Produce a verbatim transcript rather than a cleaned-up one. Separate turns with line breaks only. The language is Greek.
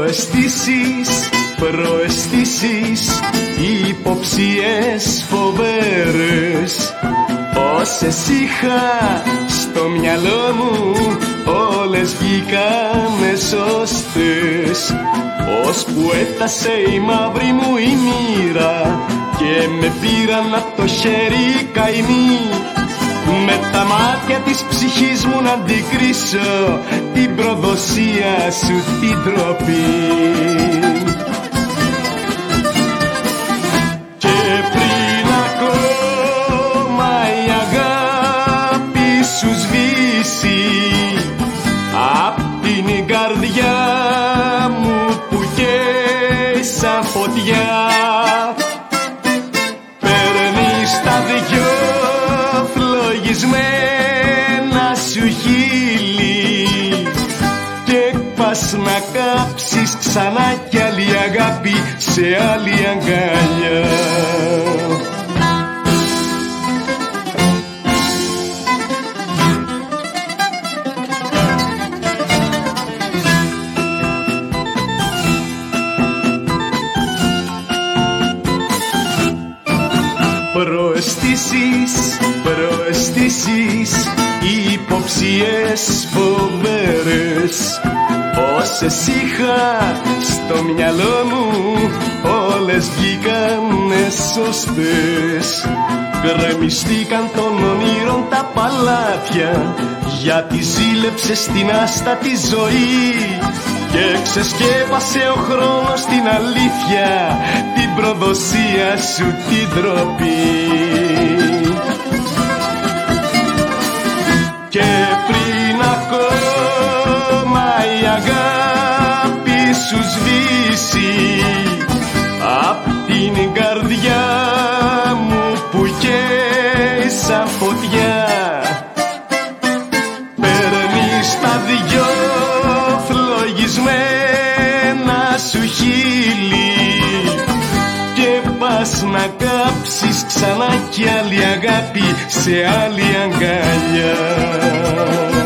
Προαισθήσεις, προαισθήσεις, υποψίες φοβέρες. Όσες είχα στο μυαλό μου, όλες βγήκανε σωστές. Ώσπου έφτασε η μαύρη μου η μοίρα και με πήραν απ' το χέρι καημοί. Με τα μάτια της ψυχής μου να αντικρίσω την προδοσία σου την τροπή. Και πριν ακόμα η αγάπη σου σβήσει απ' την καρδιά μου που καίει σαν φωτιά, παίρνεις τα δυο φλογισμένα σου χείλη και πας να κάψεις ξανά κι άλλη αγάπη σε άλλη αγκαλιά. Προαισθήσεις, προαισθήσεις, υποψίες φοβέρες. Όσες είχα στο μυαλό μου, όλες βγήκανε σωστές. Γκρεμιστήκαν των ονείρων τα παλάτια, γιατί ζήλεψες την άστατη ζωή και ξεσκέπασε ο χρόνος την αλήθεια, την προδοσία σου την τροπή. Και πριν ακόμα η αγάπη σου σβήσει απ' την καρδιά μου που καίει σαν φωτιά, παίρνεις τα δυο φλογισμένα σου χείλη και πας να κάψεις ξανά κι άλλη αγάπη σε άλλη αγκαλιά.